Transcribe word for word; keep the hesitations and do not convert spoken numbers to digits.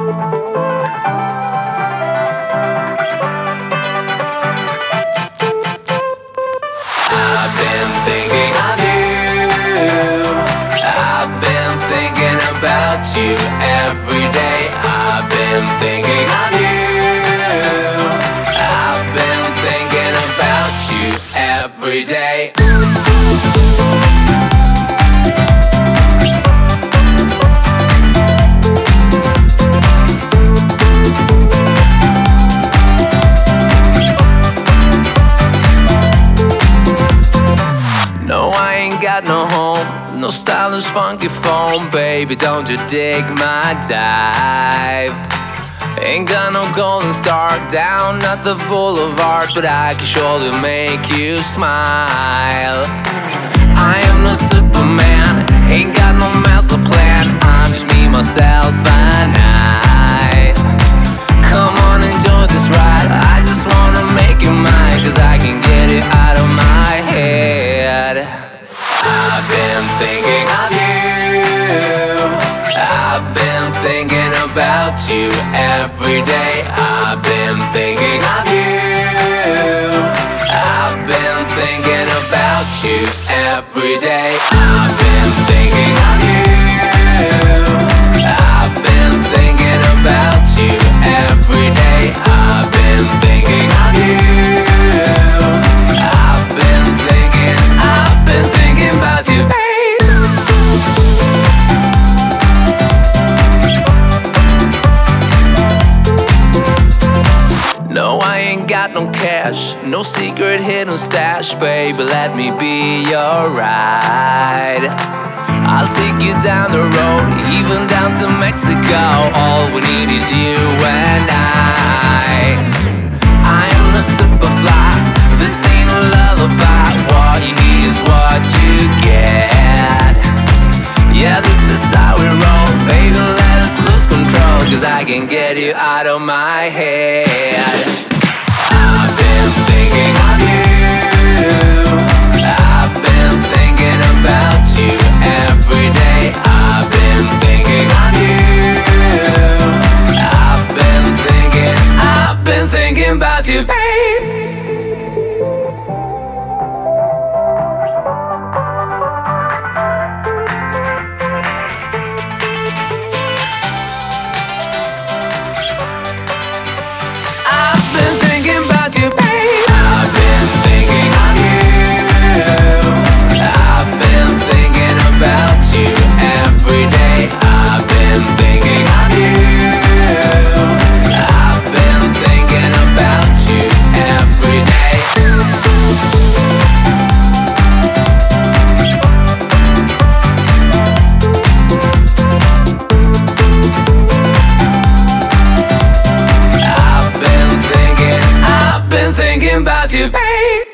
I've been thinking of you. I've been thinking about you every day. I've been thinking of you. I've been thinking about you every day. No, I ain't got no home, no stylish funky phone. Baby, don't you dig my dive? Ain't got no golden star down at the boulevard, but I can surely make you smile. I am no Superman, ain't got no master plan. I'm just me, myself, and I. Come on, enjoy this ride. I just wanna make you mine, cause I can get it out of my head. I've been thinking of you. I've been thinking about you every day. I've been thinking of you. I've been thinking about you every day. I've been thinking of you. I've been thinking about you every day. I've been thinking of you. I've been thinking, I've been thinking about you, babe. No, I ain't got no cash, no secret hidden stash. Baby, let me be your ride. I'll take you down the road, even down to Mexico. All we need is you and I. I am the superfly, this ain't a lullaby. What you hear is what you get. Yeah, this is how we roll. Baby, let us lose control, cause I can get you out of my head. I've been thinking of you. I've been thinking about you every day. I've been thinking of you. I've been thinking, I've been thinking about you, babe. Thinking about you, babe.